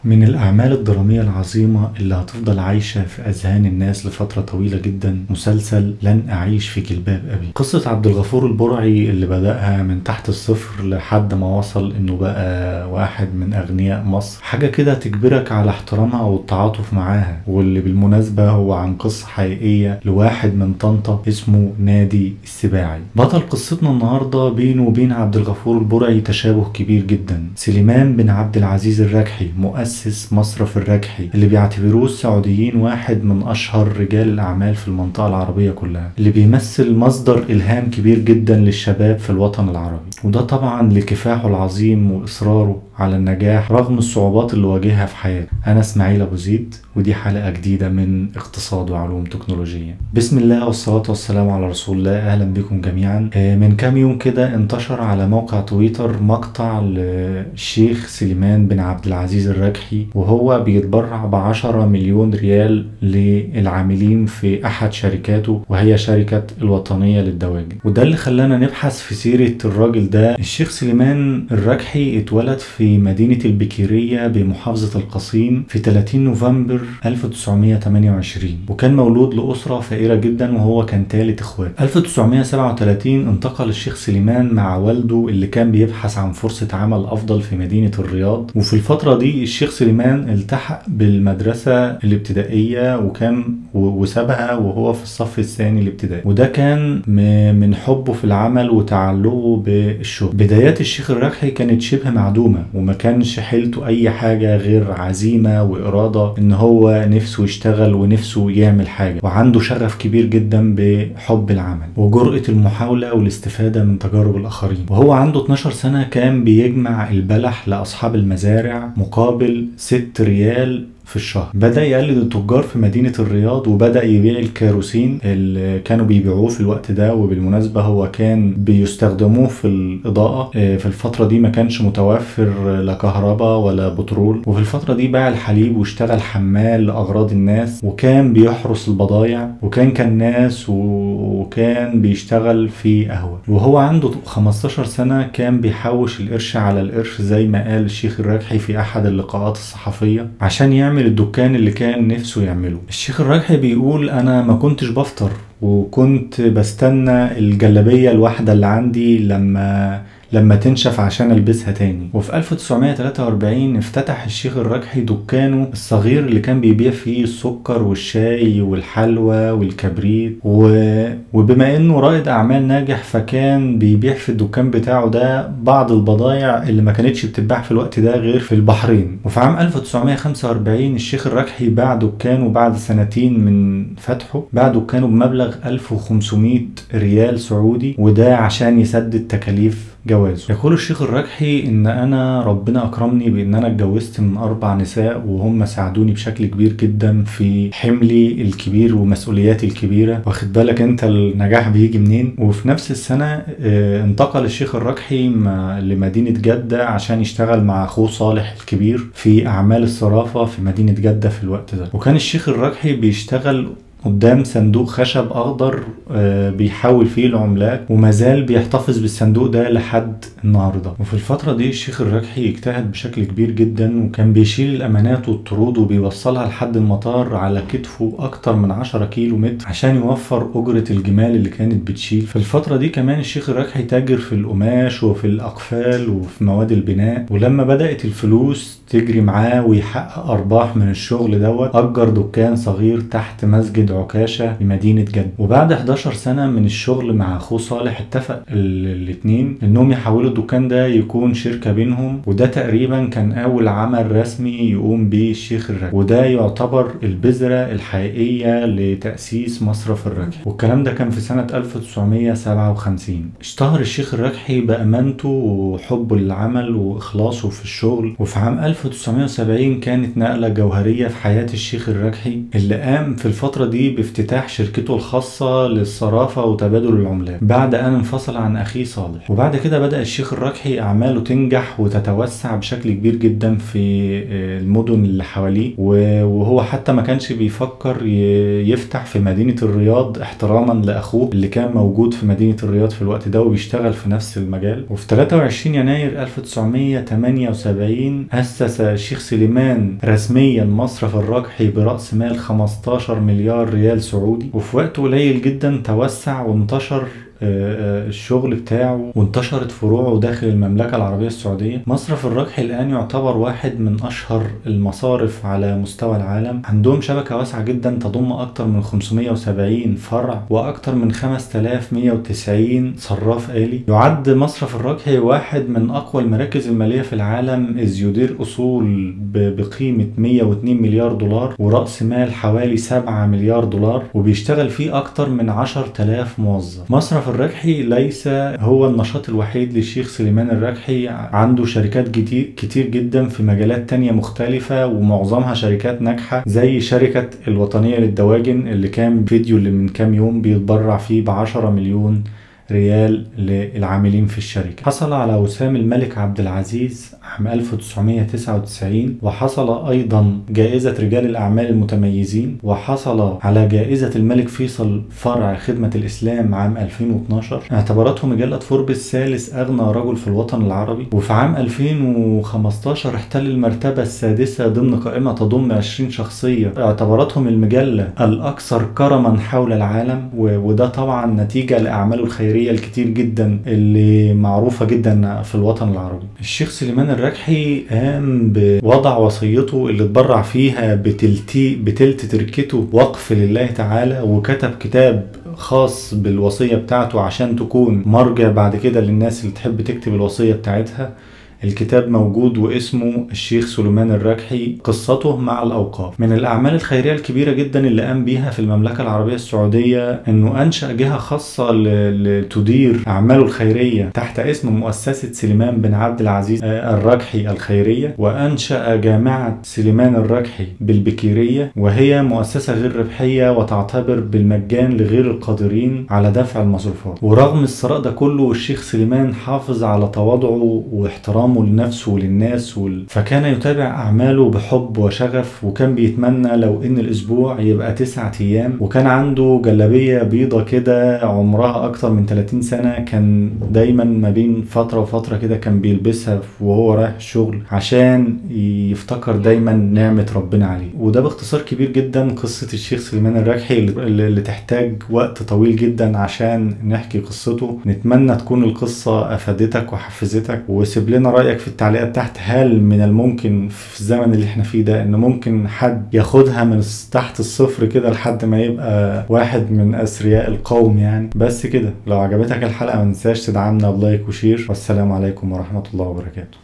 من الأعمال الدرامية العظيمة اللي هتفضل عايشة في أذهان الناس لفترة طويلة جدا مسلسل لن أعيش في جلباب أبي. قصة عبد الغفور البرعي اللي بدأها من تحت الصفر لحد ما وصل إنه بقى واحد من أغنياء مصر، حاجة كده تجبرك على احترامها والتعاطف معاها، واللي بالمناسبة هو عن قصة حقيقية لواحد من طنطا اسمه نادي السباعي. بطل قصتنا النهاردة بينه وبين عبد الغفور البرعي تشابه كبير جدا. سليمان بن عبد العزيز الركحي مؤسس مصرف الركحي اللي بيعتبروه السعوديين واحد من أشهر رجال الأعمال في المنطقة العربية كلها، اللي بيمثل مصدر إلهام كبير جدا للشباب في الوطن العربي، وده طبعا لكفاحه العظيم وإصراره على النجاح رغم الصعوبات اللي واجهها في حياته. أنا إسماعيل أبو زيد، ودي حلقة جديدة من اقتصاد وعلوم تكنولوجية. بسم الله والصلاة والسلام على رسول الله. أهلا بكم جميعا. من كام يوم كده انتشر على موقع تويتر مقطع للشيخ سليمان بن عبد العزيز الركحي وهو بيتبرع ب10 مليون ريال للعاملين في أحد شركاته، وهي شركة الوطنية للدواجن. وده اللي خلانا نبحث في سيرة الراجل ده. الشيخ سليمان الركحي اتولد في مدينة البكيرية بمحافظة القصيم في 30 نوفمبر 1928، وكان مولود لأسرة فقيرة جدا وهو كان ثالث اخوات. 1937 انتقل الشيخ سليمان مع والده اللي كان بيبحث عن فرصة عمل أفضل في مدينة الرياض، وفي الفترة دي الشيخ سليمان التحق بالمدرسة الابتدائية وسابها وهو في الصف الثاني الابتدائي، وده كان من حبه في العمل وتعلقه بالشغل. بدايات الشيخ الركحي كانت شبه معدومة، وما كانش حيلته أي حاجة غير عزيمة وإرادة إن هو نفسه يشتغل ونفسه يعمل حاجة، وعنده شغف كبير جدا بحب العمل وجرأة المحاولة والاستفادة من تجارب الآخرين. وهو عنده 12 سنة كان بيجمع البلح لأصحاب المزارع مقابل 6 ريال في الشهر. بدأ يقلد التجار في مدينة الرياض وبدأ يبيع الكيروسين اللي كانوا بيبيعوه في الوقت ده، وبالمناسبة هو كان بيستخدموه في الإضاءة. في الفترة دي ما كانش متوفر لا كهرباء ولا بترول، وفي الفترة دي باع الحليب واشتغل حمال لأغراض الناس، وكان بيحرس البضايع وكان كناس وكان بيشتغل في قهوة. وهو عنده 15 سنة كان بيحوش القرش على القرش زي ما قال الشيخ الركحي في أحد اللقاءات الصحفية عشان يعمل الدكان اللي كان نفسه يعمله. الشيخ الركحي بيقول: أنا ما كنتش بفطر، وكنت بستنى الجلابية الواحدة اللي عندي لما تنشف عشان البسها تاني. وفي 1943 افتتح الشيخ الركحي دكانه الصغير اللي كان بيبيع فيه السكر والشاي والحلوى والكبريت، وبما انه رائد اعمال ناجح فكان بيبيع في الدكان بتاعه ده بعض البضائع اللي ما كانتش بتتباع في الوقت ده غير في البحرين. وفي عام 1945 الشيخ الركحي باع دكانه بعد سنتين من فتحه، باع دكانه بمبلغ 1500 ريال سعودي، وده عشان يسدد تكاليف جوازه. يقول الشيخ الركحي: ان انا ربنا اكرمني بان انا اتجوزت من 4 نساء، وهم ساعدوني بشكل كبير جدا في حملي الكبير ومسؤولياتي الكبيرة. واخد بالك انت النجاح بيجي منين؟ وفي نفس السنة انتقل الشيخ الركحي لمدينة جدة عشان يشتغل مع اخوه صالح الكبير في اعمال الصرافة في مدينة جدة في الوقت ده. وكان الشيخ الركحي بيشتغل قدام صندوق خشب اخضر بيحول فيه العملات، ومازال بيحتفظ بالصندوق ده لحد النهارده. وفي الفتره دي الشيخ الركحي اجتهد بشكل كبير جدا، وكان بيشيل الامانات والطرود وبيوصلها لحد المطار على كتفه اكتر من 10 كيلو متر عشان يوفر اجره الجمال اللي كانت بتشيل. في الفتره دي كمان الشيخ الركحي تاجر في القماش وفي الاقفال وفي مواد البناء. ولما بدات الفلوس تجري معاه ويحقق ارباح من الشغل دوت، اجر دكان صغير تحت مسجد عكاشة في مدينة جدة. وبعد 11 سنة من الشغل مع أخوه صالح اتفق الاتنين إنهم يحولوا الدكان ده يكون شركة بينهم، وده تقريبا كان أول عمل رسمي يقوم به الشيخ الركحي، وده يعتبر البذرة الحقيقية لتأسيس مصرف الركحي. والكلام ده كان في سنة 1957. اشتهر الشيخ الركحي بأمانته وحبه للعمل وإخلاصه في الشغل. وفي عام 1970 كانت نقلة جوهرية في حياة الشيخ الركحي اللي قام في الفترة دي دي بافتتاح شركته الخاصة للصرافة وتبادل العملات بعد أن انفصل عن أخيه صالح. وبعد كده بدأ الشيخ الركحي أعماله تنجح وتتوسع بشكل كبير جدا في المدن اللي حواليه، وهو حتى ما كانش بيفكر يفتح في مدينة الرياض احتراما لأخوه اللي كان موجود في مدينة الرياض في الوقت ده وبيشتغل في نفس المجال. وفي 23 يناير 1978 أسس الشيخ سليمان رسميا مصرف الركحي برأس مال 15 مليار ريال سعودي، وفي وقت قليل جدا توسع وانتشر الشغل بتاعه وانتشرت فروعه داخل المملكة العربية السعودية. مصرف الركحي الآن يعتبر واحد من أشهر المصارف على مستوى العالم. عندهم شبكة واسعة جدا تضم أكثر من 570 فرع وأكثر من 5190 صراف آلي. يعد مصرف الركحي واحد من أقوى المراكز المالية في العالم، إذ يدير أصول بقيمة 102 مليار دولار ورأس مال حوالي 7 مليار دولار، وبيشتغل فيه أكثر من 10,000 موظف. مصرف الركحي ليس هو النشاط الوحيد للشيخ سليمان الركحي، عنده شركات كتير جدا في مجالات تانية مختلفة ومعظمها شركات ناجحة، زي شركة الوطنية للدواجن اللي كان فيديو اللي من كام يوم بيتبرع فيه ب10 مليون ريال للعاملين في الشركة. حصل على وسام الملك عبد العزيز عام 1999، وحصل أيضا جائزة رجال الأعمال المتميزين، وحصل على جائزة الملك فيصل فرع خدمة الإسلام عام 2012. اعتبرته مجلة فوربس ثالث أغنى رجل في الوطن العربي، وفي عام 2015 احتل المرتبة السادسة ضمن قائمة تضم 20 شخصية اعتبرتهم المجلة الأكثر كرما حول العالم، وده طبعا نتيجة لأعماله الخيرية الكتير جدا اللي معروفة جدا في الوطن العربي. الشيخ سليمان الركحي قام بوضع وصيته اللي اتبرع فيها بتلت تركته وقف لله تعالى، وكتب كتاب خاص بالوصية بتاعته عشان تكون مرجع بعد كده للناس اللي تحب تكتب الوصية بتاعتها. الكتاب موجود واسمه الشيخ سليمان الركحي قصته مع الأوقاف. من الأعمال الخيرية الكبيرة جدا اللي قام بيها في المملكة العربية السعودية إنه أنشأ جهة خاصة لتدير أعماله الخيرية تحت اسم مؤسسة سليمان بن عبد العزيز الركحي الخيرية، وأنشأ جامعة سليمان الركحي بالبكيرية، وهي مؤسسة غير ربحية وتعتبر بالمجان لغير القادرين على دفع المصروفات. ورغم الثراء ده كله الشيخ سليمان حافظ على تواضعه واحترامه لنفسه وللناس فكان يتابع أعماله بحب وشغف، وكان بيتمنى لو إن الأسبوع يبقى 9 أيام. وكان عنده جلابية بيضة كده عمرها أكتر من 30 سنة، كان دايما ما بين فترة وفترة كده كان بيلبسها وهو رايح الشغل عشان يفتكر دايما نعمة ربنا عليه. وده باختصار كبير جدا قصة الشيخ سليمان الركحي اللي تحتاج وقت طويل جدا عشان نحكي قصته. نتمنى تكون القصة أفادتك وحفزتك، وسيب لنا رأيك في التعليقات تحت. هل من الممكن في الزمن اللي احنا فيه ده ان ممكن حد ياخدها من تحت الصفر كده لحد ما يبقى واحد من اثرياء القوم يعني؟ بس كده، لو عجبتك الحلقة ما تنساش تدعمنا بلايك وشير، والسلام عليكم ورحمة الله وبركاته.